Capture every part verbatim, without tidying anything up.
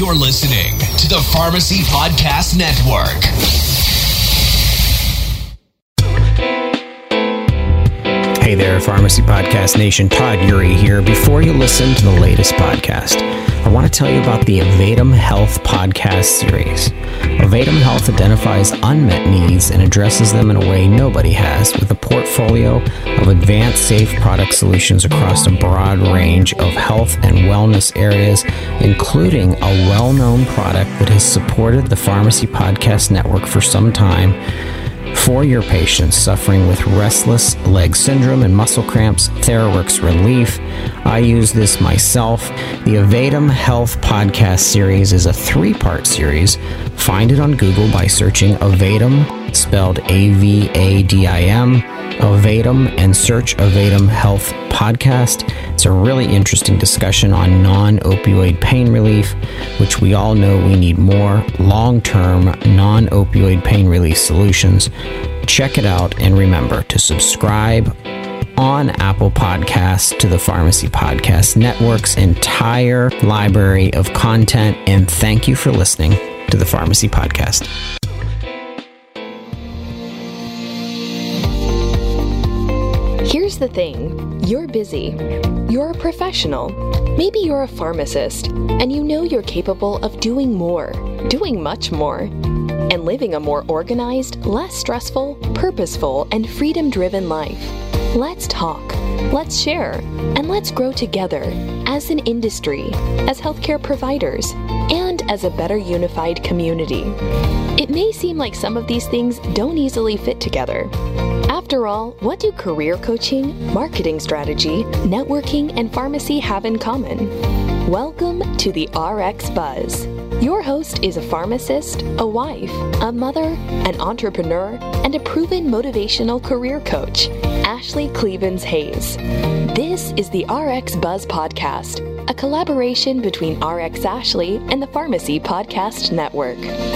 You're listening to the Pharmacy Podcast Network. Hey there, Pharmacy Podcast Nation. Todd Eury here. Before you listen to the latest podcast, I want to tell you about the Avatum Health podcast series. Avatum Health identifies unmet needs and addresses them in a way nobody has, with a portfolio of advanced, safe product solutions across a broad range of health and wellness areas, including a well-known product that has supported the Pharmacy Podcast Network for some time. For your patients suffering with restless leg syndrome and muscle cramps, TheraWorks Relief. I use this myself. The Avatum Health podcast series is a three-part series. Find it on Google by searching Avatum, spelled A V A D I M, Avatum, and search Avatum Health podcast. It's a really interesting discussion on non-opioid pain relief, which we all know we need more long-term non-opioid pain relief solutions. Check it out, and remember to subscribe on Apple Podcasts to the Pharmacy Podcast Network's entire library of content. And thank you for listening to the Pharmacy Podcast. Here's the thing. You're busy. You're a professional. Maybe you're a pharmacist, and you know you're capable of doing more, doing much more, and living a more organized, less stressful, purposeful, and freedom-driven life. Let's talk, let's share, and let's grow together as an industry, as healthcare providers, and as a better unified community. It may seem like some of these things don't easily fit together. After all, what do career coaching, marketing strategy, networking, and pharmacy have in common? Welcome to the R X Buzz. Your host is a pharmacist, a wife, a mother, an entrepreneur, and a proven motivational career coach, Ashley Clevens Hayes. This is the R X Buzz Podcast, a collaboration between R X Ashley and the Pharmacy Podcast Network.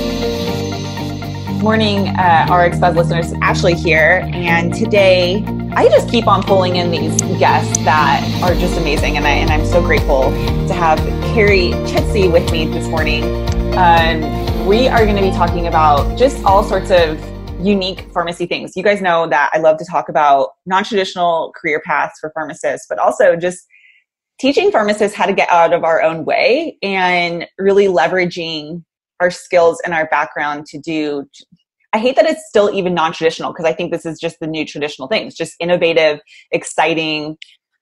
Morning, uh, R X Buzz listeners. Ashley here, and today I just keep on pulling in these guests that are just amazing, and, I, and I'm so grateful to have Carrie Chitsey with me this morning. Um, we are going to be talking about just all sorts of unique pharmacy things. You guys know that I love to talk about non-traditional career paths for pharmacists, but also just teaching pharmacists how to get out of our own way and really leveraging our skills and our background to do. I hate that it's still even non-traditional, because I think this is just the new traditional things, just innovative, exciting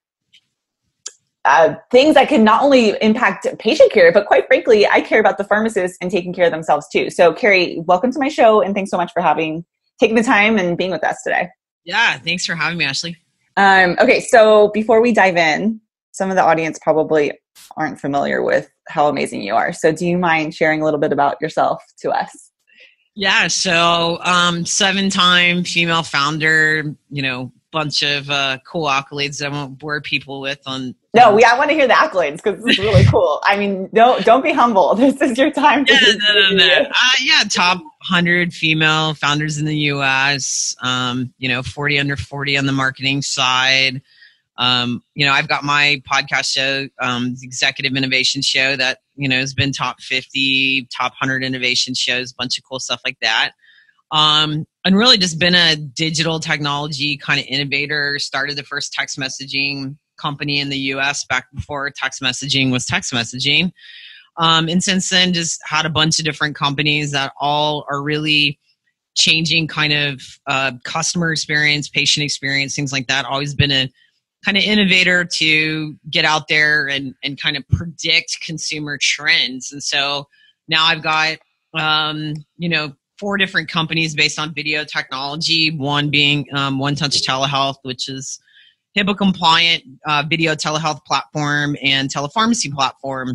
uh, things that can not only impact patient care, but quite frankly, I care about the pharmacists and taking care of themselves too. So Carrie, welcome to my show, and thanks so much for having, taking the time and being with us today. Yeah, thanks for having me, Ashley. Um, okay, so before we dive in, some of the audience probably aren't familiar with how amazing you are. So do you mind sharing a little bit about yourself to us? Yeah, so um, seven-time female founder, you know, bunch of uh, cool accolades that I won't bore people with. On No, we, I want to hear the accolades, because this is really cool. I mean, don't don't be humble. This is your time. To yeah, no, no, no. Uh, yeah, top one hundred female founders in the U S, um, you know, forty under forty on the marketing side. Um, you know, I've got my podcast show, um, the Executive Innovation Show, that, you know, has been top fifty, top one hundred innovation shows, a bunch of cool stuff like that. Um, and really just been a digital technology kind of innovator. Started the first text messaging company in the U S back before text messaging was text messaging. Um, and since then, just had a bunch of different companies that all are really changing kind of uh, customer experience, patient experience, things like that. Always been a kind of innovator to get out there and, and kind of predict consumer trends. And so now I've got, um, you know, four different companies based on video technology, one being um, One Touch Telehealth, which is HIPAA compliant uh, video telehealth platform and telepharmacy platform.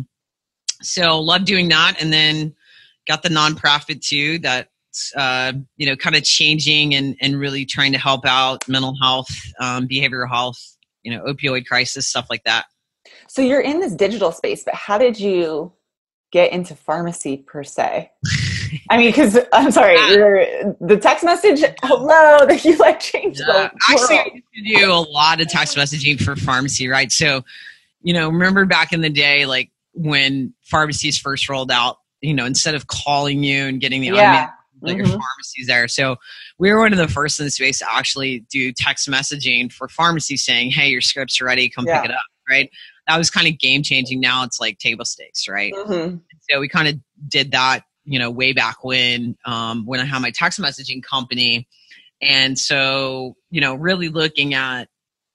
So love doing that. And then got the nonprofit too, that uh, you know, kind of changing and, and really trying to help out mental health, um, behavioral health, you know, opioid crisis, stuff like that. So you're in this digital space, but how did you get into pharmacy per se? I mean, because I'm sorry, you're, the text message, hello, that you like changed yeah, the actually, world. I used to do a lot of text messaging for pharmacy, right? So, you know, remember back in the day, like when pharmacies first rolled out, you know, instead of calling you and getting the Yeah. automated, Mm-hmm. your pharmacies there. So we were one of the first in the space to actually do text messaging for pharmacies saying, hey, your scripts are ready, come Yeah. pick it up, right? That was kind of game changing. Now it's like table stakes, right? Mm-hmm. So we kind of did that, you know, way back when, um, when I had my text messaging company. And so, you know, really looking at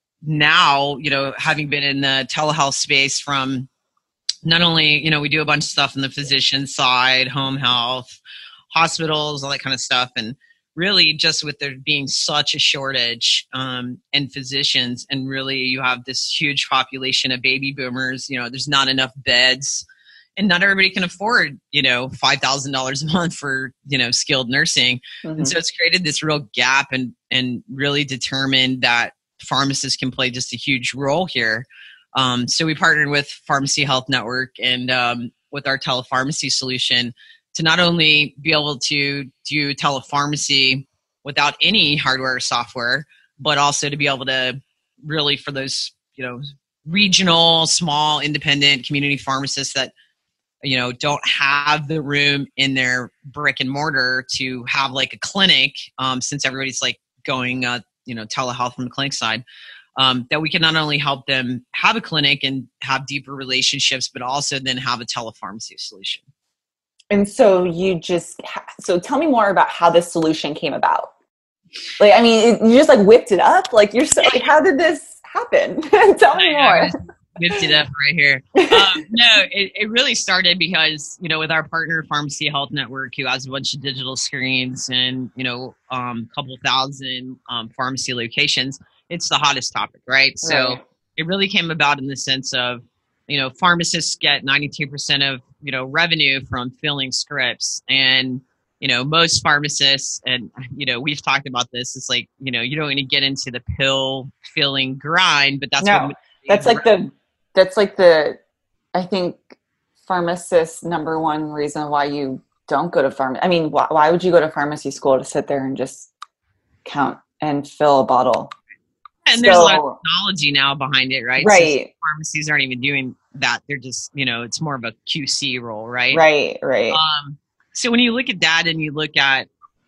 now, you know, having been in the telehealth space from not only, you know, we do a bunch of stuff on the physician side, home health, hospitals, all that kind of stuff. And really just with there being such a shortage um, in physicians, and really you have this huge population of baby boomers, you know, there's not enough beds, and not everybody can afford, you know, five thousand dollars a month for, you know, skilled nursing. Mm-hmm. And so it's created this real gap, and, and really determined that pharmacists can play just a huge role here. Um, so we partnered with Pharmacy Health Network and um, with our telepharmacy solution to not only be able to do telepharmacy without any hardware or software, but also to be able to really, for those, you know, regional, small, independent community pharmacists that, you know, don't have the room in their brick and mortar to have like a clinic, um, since everybody's like going, uh, you know, telehealth from the clinic side, um, that we can not only help them have a clinic and have deeper relationships, but also then have a telepharmacy solution. And so you just, so tell me more about how this solution came about. Like, I mean, it, you just like whipped it up. Like you're so, like, how did this happen? Tell me more. Whipped it up right here. Um, no, it, it really started because, you know, with our partner Pharmacy Health Network, who has a bunch of digital screens and, you know, a um, couple thousand um, pharmacy locations, it's the hottest topic, right? So Right. It really came about in the sense of, you know, pharmacists get ninety-two percent of, you know, revenue from filling scripts. And, you know, most pharmacists, and, you know, we've talked about this, it's like, you know, you don't want to get into the pill filling grind, but that's No, what that's like the, that's like the, I think pharmacist's number one reason why you don't go to pharmacy. I mean, why, why would you go to pharmacy school to sit there and just count and fill a bottle? And So, there's a lot of technology now behind it, right? Right. So pharmacies aren't even doing that. They're just, you know, it's more of a Q C role, right? Right, right. Um, so when you look at that and you look at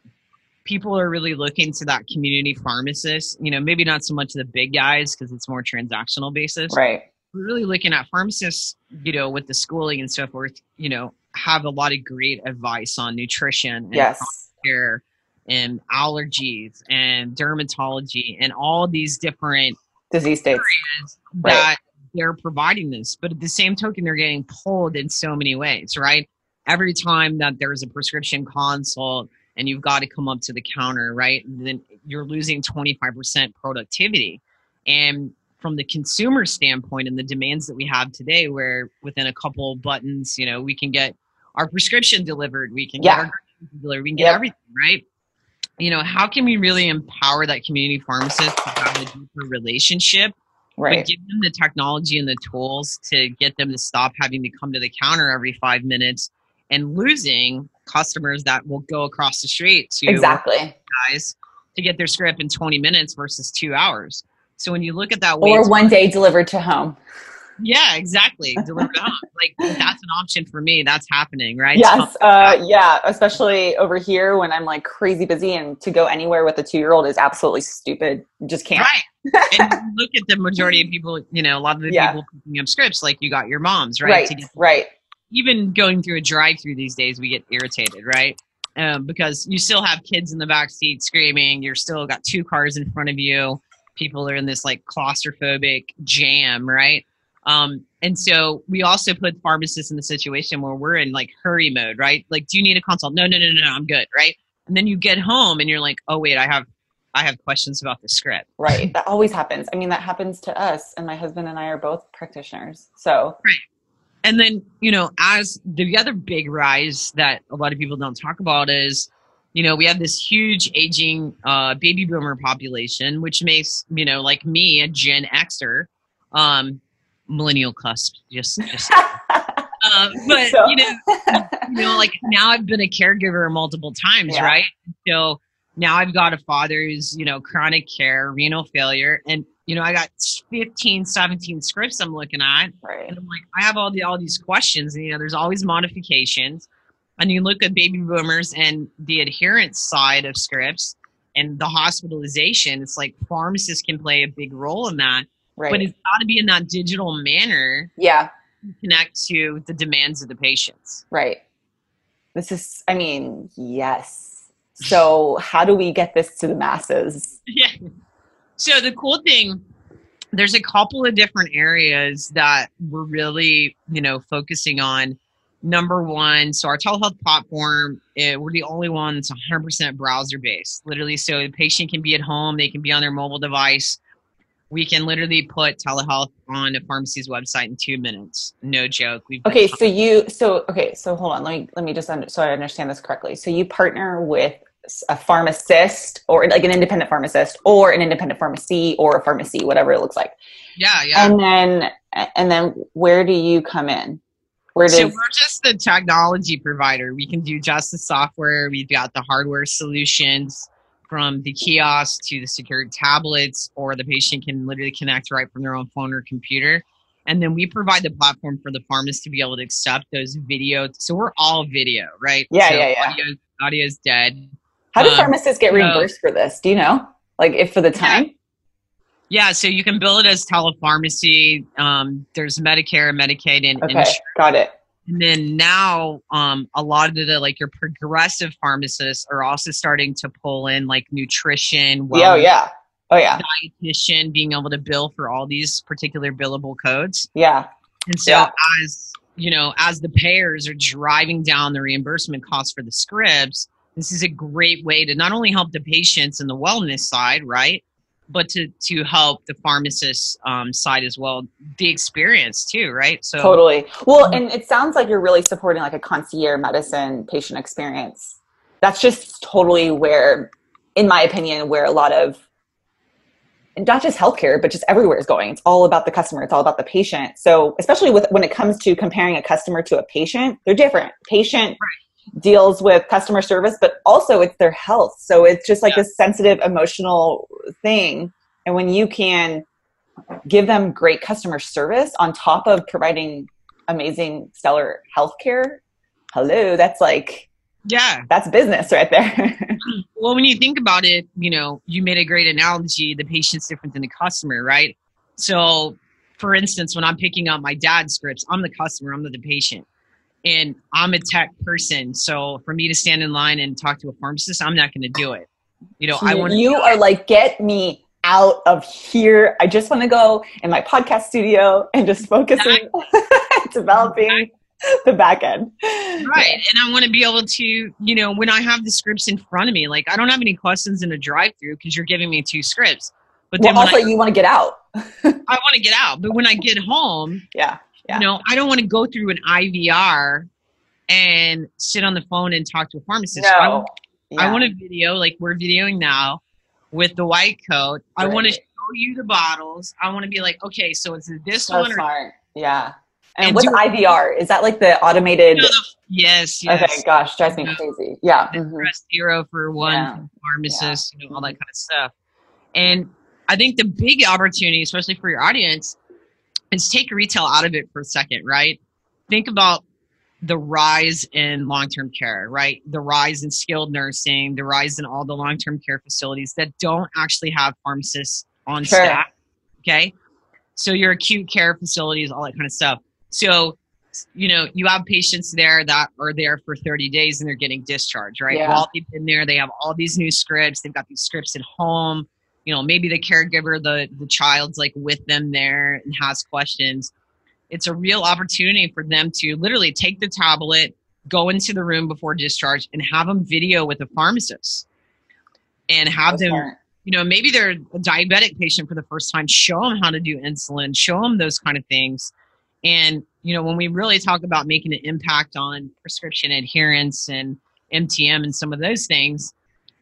people are really looking to that community pharmacist, you know, maybe not so much the big guys because it's more transactional basis. Right. We're really looking at pharmacists, you know, with the schooling and so forth, you know, have a lot of great advice on nutrition and Yes. care and allergies and dermatology and all these different Disease states. areas Right. that they're providing this. But at the same token, they're getting pulled in so many ways, right? Every time that there's a prescription consult and you've got to come up to the counter, right? Then you're losing twenty-five percent productivity. And from the consumer standpoint and the demands that we have today, where within a couple of buttons, you know, we can get our prescription delivered, we can Yeah. get our groceries delivered, we can get Yep. everything, right? You know, how can we really empower that community pharmacist to have a deeper relationship, Right. but give them the technology and the tools to get them to stop having to come to the counter every five minutes and losing customers that will go across the street to Exactly. guys to get their script in twenty minutes versus two hours. So when you look at that, Or wait one day delivered to home. yeah, exactly. Delivered home. Like that's an option for me. That's happening, right? Yes. So- Uh, yeah. Especially over here when I'm like crazy busy, and to go anywhere with a two-year-old is absolutely stupid. You just can't. Right. And you look at the majority of people, you know, a lot of the Yeah. people picking up scripts, like you got your moms, right? Right. To get, Right. even going through a drive-through these days, we get irritated, right? Um, because you still have kids in the back seat screaming. You're still got two cars in front of you. People are in this like claustrophobic jam, right? Um, and so we also put pharmacists in the situation where we're in like hurry mode, right? Like, do you need a consult? No, no, no, no, I'm good, right? And then you get home and you're like, oh wait, I have, I have questions about the script. Right. That always happens. I mean, that happens to us, and my husband and I are both practitioners. So And then, you know, as the other big rise that a lot of people don't talk about is, you know, we have this huge aging uh, baby boomer population, which makes, you know, like me, a Gen Xer, um, millennial cusp, just, just, uh, but So- you know, you know, like now I've been a caregiver multiple times, Yeah. right? So now I've got a father who's, you know, chronic care, renal failure, and you know, I got fifteen, seventeen scripts I'm looking at. Right. And I'm like, I have all the all these questions. And, you know, there's always modifications. And you look at baby boomers and the adherence side of scripts and the hospitalization, it's like pharmacists can play a big role in that. Right. But it's got to be in that digital manner Yeah. to connect to the demands of the patients. Right. This is, I mean, yes. So how do we get this to the masses? Yeah. So the cool thing, there's a couple of different areas that we're really, you know, focusing on. Number one, so our telehealth platform, eh, we're the only one that's one hundred percent browser based. Literally, so the patient can be at home, they can be on their mobile device. We can literally put telehealth on a pharmacy's website in two minutes. No joke. We've Okay, so you, so okay, so hold on. Let me let me just under, so I understand this correctly. So you partner with a pharmacist, or like an independent pharmacist, or an independent pharmacy, or a pharmacy, whatever it looks like. Yeah, yeah. And then and then where do you come in? Where does So we're just the technology provider. We can do just the software. We've got the hardware solutions, from the kiosk to the secured tablets, or the patient can literally connect right from their own phone or computer. And then we provide the platform for the pharmacist to be able to accept those videos. So we're all video, right? Yeah, so yeah, yeah. Audio, audio is dead. How do um, pharmacists get reimbursed for this? Do you know? Like if for the time? Yeah, so you can bill it as telepharmacy. Um, there's Medicare, Medicaid, and Okay, insurance. got it. And then now, um, a lot of the like your progressive pharmacists are also starting to pull in like nutrition, Yeah, oh wellness, yeah. Oh yeah. dietitian, being able to bill for all these particular billable codes. Yeah. And so Yeah. as, you know, as the payers are driving down the reimbursement costs for the scripts, this is a great way to not only help the patients in the wellness side, right? But to, to help the pharmacist um, side as well, the experience too, right? So Totally. Well, and it sounds like you're really supporting like a concierge medicine patient experience. That's just totally where, in my opinion, where a lot of, not just healthcare, but just everywhere is going. It's all about the customer. It's all about the patient. So especially with when it comes to comparing a customer to a patient, they're different. Patient right. deals with customer service, but also it's their health. So it's just like yeah. this sensitive, emotional thing. And when you can give them great customer service on top of providing amazing, stellar healthcare, hello, that's like, yeah, that's business right there. Well, when you think about it, you know, you made a great analogy. The patient's different than the customer, right? So, for instance, when I'm picking up my dad's scripts, I'm the customer, I'm not the patient. And I'm a tech person. So for me to stand in line and talk to a pharmacist, I'm not going to do it. You know, so I want You are like, get me out of here. I just want to go in my podcast studio and just focus on developing the back end. Right. And I want to be able to, you know, when I have the scripts in front of me, like I don't have any questions in a drive-through because you're giving me two scripts. But then well, also I, you want to get out. I want to get out. But when I get home, yeah, yeah. you know, I don't want to go through an I V R and sit on the phone and talk to a pharmacist. No. So I, want, yeah. I want a video like we're videoing now with the white coat. Right. I want to show you the bottles. I want to be like, okay, so it's this so one. Or, smart. Yeah. And, and what's do, I V R? Is that like the automated? You know, yes, yes. Okay, gosh, drives me crazy. Yeah. Mm-hmm. Press zero for one yeah. pharmacist, yeah. you know, all that kind of stuff. And I think the big opportunity, especially for your audience, is take retail out of it for a second, right? Think about the rise in long-term care, right? The rise in skilled nursing, the rise in all the long-term care facilities that don't actually have pharmacists on sure. staff, okay? So your acute care facilities, all that kind of stuff. So, you know, you have patients there that are there for thirty days and they're getting discharged, right? Yeah. While they've been there, they have all these new scripts. They've got these scripts at home. You know, maybe the caregiver, the, the child's like with them there and has questions. It's a real opportunity for them to literally take the tablet, go into the room before discharge and have them video with a pharmacist and have That's them, smart. You know, maybe they're a diabetic patient for the first time, show them how to do insulin, show them those kind of things. And, you know, when we really talk about making an impact on prescription adherence and M T M and some of those things,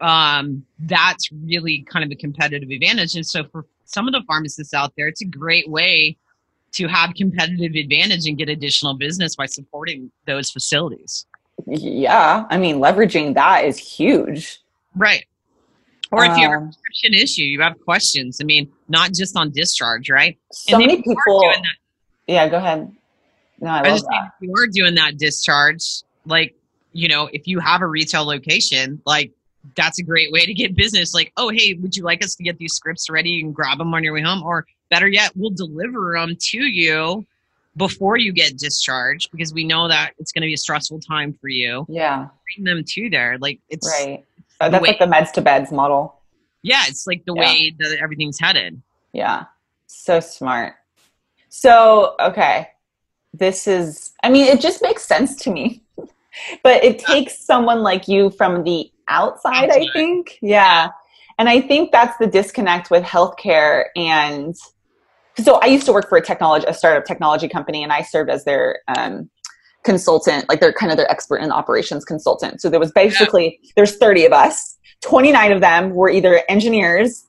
um, that's really kind of a competitive advantage. And so for some of the pharmacists out there, it's a great way to have competitive advantage and get additional business by supporting those facilities. Yeah. I mean, leveraging that is huge. Right. Or if you have a Um, prescription issue, you have questions. I mean, not just on discharge, right? so And if many you are people. doing that- Yeah, go ahead. No, I I love was just saying, that. if you are doing that discharge, like, you know, if you have a retail location, like, that's a great way to get business. Like, oh, hey, would you like us to get these scripts ready? You can grab them on your way home. Or better yet, we'll deliver them to you before you get discharged, because we know that it's going to be a stressful time for you. Yeah, Bring them to there. Like, it's, right. the Uh, That's way- like the meds to beds model. yeah, it's like the Yeah. way that everything's headed. Yeah, so smart. So, okay, this is, I mean, it just makes sense to me. But it takes someone like you from the outside, I Outside. think. Yeah. And I think that's the disconnect with healthcare. And so I used to work for a technology, a startup technology company, and I served as their um, consultant, like they're kind of their expert in operations consultant. So there was basically, there's thirty of us. twenty-nine of them were either engineers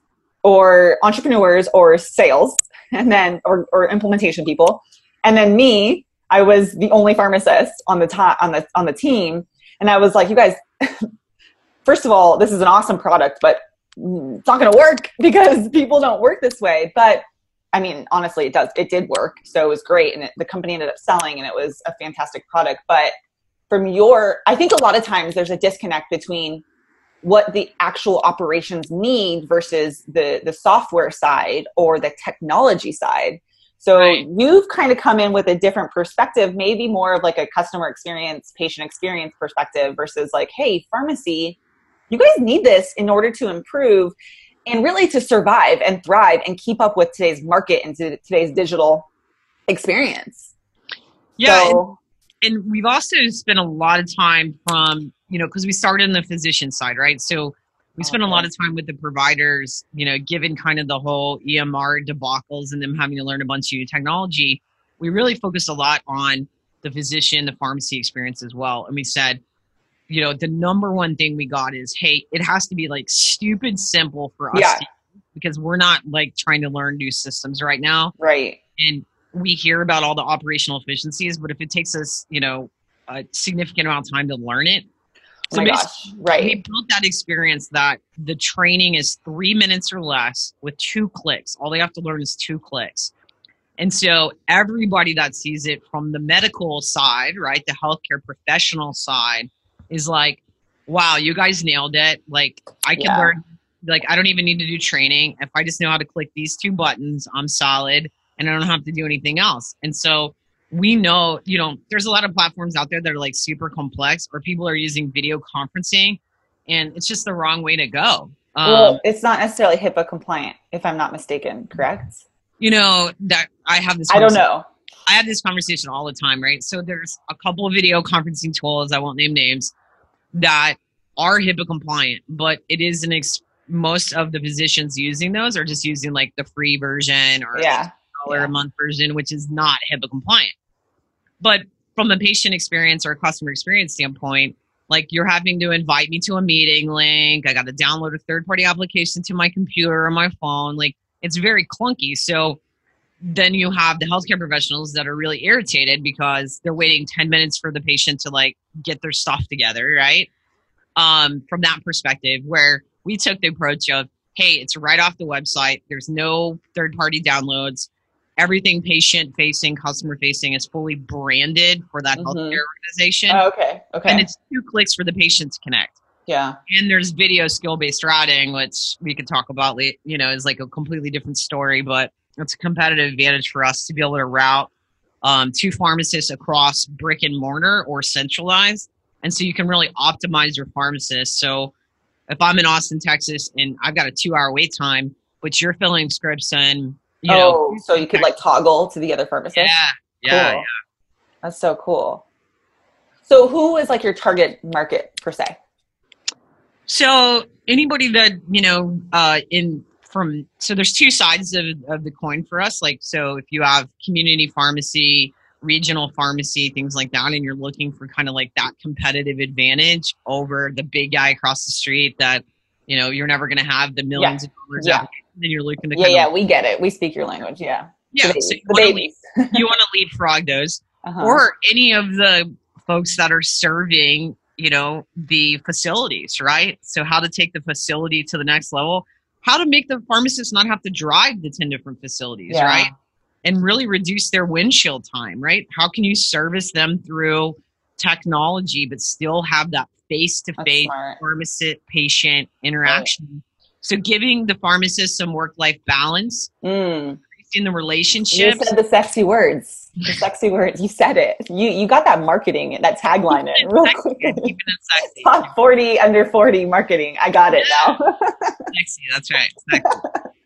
or entrepreneurs or sales, and then, or, or implementation people. And then me, I was the only pharmacist on the top, on the, on the team. And I was like, you guys, first of all, this is an awesome product, but it's not going to work because people don't work this way. But I mean, honestly, it does. It did work. So it was great. And it, the company ended up selling, and it was a fantastic product. But from your, I think a lot of times there's a disconnect between what the actual operations need versus the, the software side or the technology side. So Right. you've kind of come in with a different perspective, maybe more of like a customer experience, patient experience perspective versus like, hey, pharmacy, you guys need this in order to improve and really to survive and thrive and keep up with today's market and to today's digital experience. Yeah. So, and, and we've also spent a lot of time from, you know, because we started in the physician side, right? So we spent a lot of time with the providers, you know, given kind of the whole E M R debacles and them having to learn a bunch of new technology. We really focused a lot on the physician, the pharmacy experience as well. And we said, you know, the number one thing we got is, hey, it has to be like stupid simple for us Yeah. to, because we're not like trying to learn new systems right now. right. And we hear about all the operational efficiencies, but if it takes us, you know, a significant amount of time to learn it. Oh my basically, gosh. Right. we built that experience that the training is three minutes or less with two clicks. All they have to learn is two clicks. And so everybody that sees it from the medical side, right, the healthcare professional side is like, wow, you guys nailed it. Like I can Yeah. learn, like I don't even need to do training. If I just know how to click these two buttons, I'm solid and I don't have to do anything else. And so we know, you know, there's a lot of platforms out there that are like super complex, or people are using video conferencing, and it's just the wrong way to go. Um, Well, it's not necessarily HIPAA compliant, if I'm not mistaken, correct? you know, that I have this, I don't conversation- know. I have this conversation all the time, right? So there's a couple of video conferencing tools, I won't name names, that are HIPAA compliant, but it is an ex- most of the physicians using those are just using like the free version or Yeah. dollar Yeah. a month version, which is not HIPAA compliant. But from a patient experience or a customer experience standpoint, like you're having to invite me to a meeting link. I got to download a third party application to my computer or my phone. Like it's very clunky. So then you have the healthcare professionals that are really irritated because they're waiting ten minutes for the patient to like get their stuff together. Right. Um, from that perspective, where we took the approach of, hey, it's right off the website. There's no third party downloads. Everything patient facing, customer facing is fully branded for that Mhm. healthcare organization. Oh, okay. Okay. And it's two clicks for the patient to connect. yeah. And there's video skill based routing, which we could talk about, la- you know, is like a completely different story, but it's a competitive advantage for us to be able to route um, two pharmacists across brick and mortar or centralized. And so you can really optimize your pharmacist. So if I'm in Austin, Texas, and I've got a two hour wait time, but you're filling scripts in, you know, oh, so you could like toggle to the other pharmacist? yeah, yeah, Cool. yeah. That's so cool. So who is like your target market per se? So anybody that, you know, uh, in from, so there's two sides of, of the coin for us. Like, so if you have community pharmacy, regional pharmacy, things like that, and you're looking for kind of like that competitive advantage over the big guy across the street that, you know, you're never going to have the millions Yeah. of dollars Yeah. out, then you're looking to Yeah, kind yeah, of, we get it. We speak your language. Yeah. yeah, The so babies. you The wanna babies. leap- you want to leapfrog those. Uh-huh. Or any of the folks that are serving you know, the facilities, right? So how to take the facility to the next level, how to make the pharmacist not have to drive the ten different facilities, Yeah. right? And really reduce their windshield time, right? How can you service them through technology, but still have that face-to-face pharmacist-patient interaction? Right. So giving the pharmacist some work-life balance, mm. increasing the relationships. You said the sexy words. The sexy words. You said it. You you got that marketing, that tagline in real quick. Top forty, under forty marketing. I got it now. Sexy. That's right. Sexy.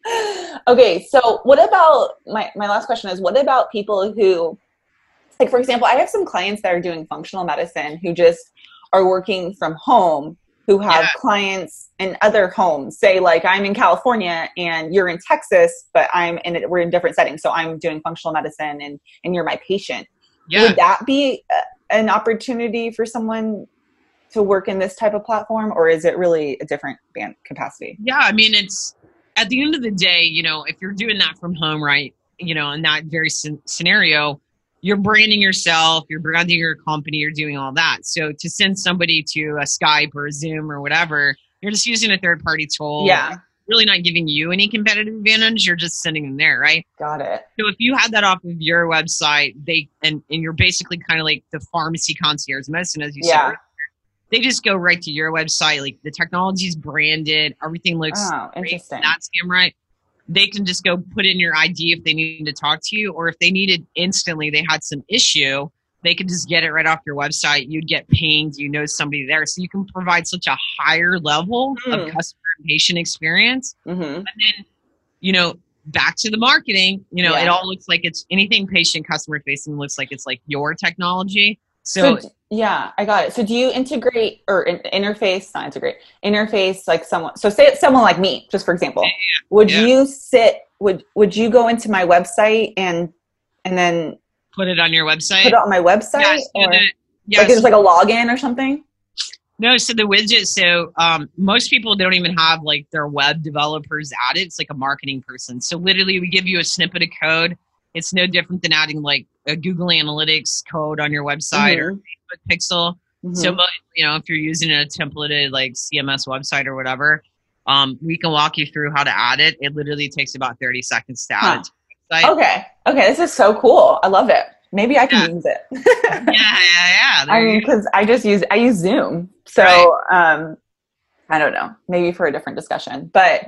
Okay, so what about, my, my last question is, what about people who, like, for example, I have some clients that are doing functional medicine who just are working from home, who have yeah. clients in other homes. Say, like, I'm in California and you're in Texas, but I'm in it, we're in different settings. So I'm doing functional medicine and, and you're my patient. Yeah. Would that be a, an opportunity for someone to work in this type of platform, or is it really a different band capacity? Yeah, I mean, it's, at the end of the day, you know, if you're doing that from home, right, you know, in that very c- scenario, you're branding yourself, you're branding your company, you're doing all that. So to send somebody to a Skype or a Zoom or whatever, you're just using a third party tool. Yeah. Really not giving you any competitive advantage. You're just sending them there, right? Got it. So if you had that off of your website, they and, and you're basically kind of like the pharmacy concierge medicine, as you yeah. said. They just go right to your website. Like, the technology's branded, everything looks oh, interesting. That's him, right? They can just go put in your I D if they need to talk to you, or if they needed instantly, they had some issue, they could just get it right off your website. You'd get pinged, you know somebody there. So you can provide such a higher level mm. of customer and patient experience. Mm-hmm. And then, you know, back to the marketing, you know, yeah. it all looks like it's anything patient customer facing looks like it's like your technology. So, so yeah, I got it. So do you integrate or in, interface, not integrate, interface like someone, so say it's someone like me, just for example, yeah, yeah. would yeah. you sit, would, would you go into my website and, and then put it on your website, put it on my website yes, or the, yes. like it's like a login or something? No. So the widget, so um, most people don't even have like their web developers added. It's like a marketing person. So literally we give you a snippet of code. It's no different than adding like a Google Analytics code on your website mm-hmm. or Facebook Pixel. Mm-hmm. So, you know, if you're using a templated like C M S website or whatever, um, we can walk you through how to add it. It literally takes about thirty seconds to add huh. it to the website. Okay. Okay. This is so cool. I love it. Maybe I can yeah. use it. yeah, yeah, yeah. I mean, because I just use, I use Zoom. So, right. um, I don't know, maybe for a different discussion, but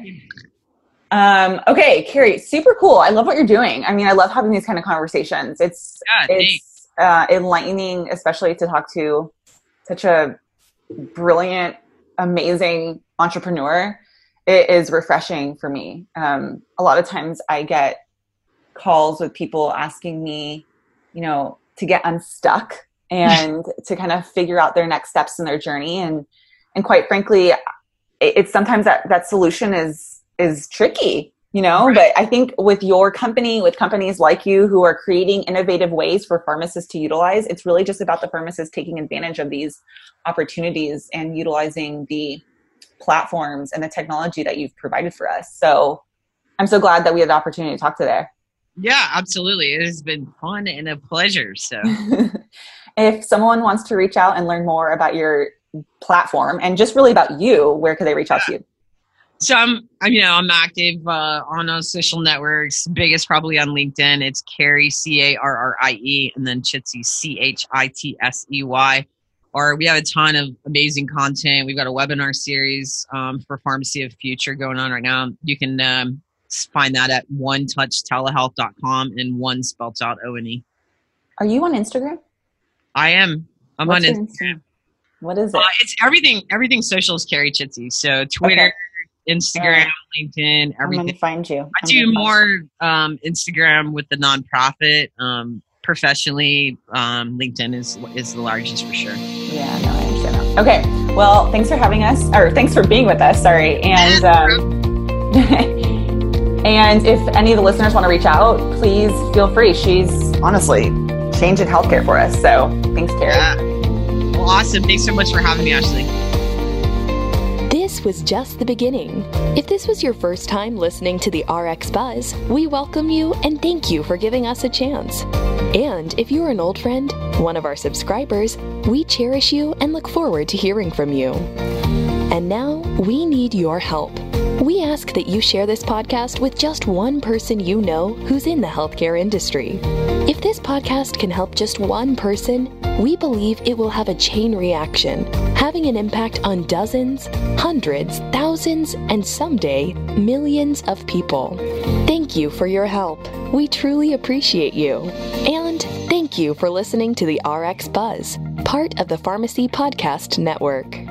Um, okay, Carrie, super cool. I love what you're doing. I mean, I love having these kind of conversations. It's, yeah, it's, uh, enlightening, especially to talk to such a brilliant, amazing entrepreneur. It is refreshing for me. Um, a lot of times I get calls with people asking me, you know, to get unstuck and to kind of figure out their next steps in their journey. And, and quite frankly, it, it's sometimes that, that solution is, is tricky, you know, right. But I think with your company, with companies like you who are creating innovative ways for pharmacists to utilize, it's really just about the pharmacists taking advantage of these opportunities and utilizing the platforms and the technology that you've provided for us. So I'm so glad that we had the opportunity to talk today. Yeah, absolutely. It has been fun and a pleasure. So if someone wants to reach out and learn more about your platform and just really about you, where could they reach out yeah. to you? So I'm, I'm, you know, I'm active uh, on uh, social networks. Biggest probably on LinkedIn. It's Carrie, C A R R I E, and then Chitsey, C H I T S E Y. Or we have a ton of amazing content. We've got a webinar series um, for Pharmacy of Future going on right now. You can um, find that at one touch telehealth dot com and one spelled out O N E. Are you on Instagram? I am. I'm What's on Instagram. Instagram. What is it? Uh, it's everything. Everything social is Carrie Chitsey. So Twitter. Okay. Instagram, uh, LinkedIn, everything. I'm gonna find you. I'm I do more um, Instagram with the nonprofit. Um, professionally, um, LinkedIn is is the largest for sure. Yeah, no, I understand that. Okay, well, thanks for having us, or thanks for being with us. Sorry, and um, and if any of the listeners want to reach out, please feel free. She's honestly changing healthcare for us. So thanks, Carrie. Yeah. Well, awesome. Thanks so much for having me, Ashley. This was just the beginning. If this was your first time listening to the R X Buzz, we welcome you and thank you for giving us a chance. And if you're an old friend, one of our subscribers, we cherish you and look forward to hearing from you. And now, we need your help. We ask that you share this podcast with just one person you know who's in the healthcare industry. If this podcast can help just one person, we believe it will have a chain reaction, having an impact on dozens, hundreds, thousands, and someday, millions of people. Thank you for your help. We truly appreciate you. And thank you for listening to the R X Buzz, part of the Pharmacy Podcast Network.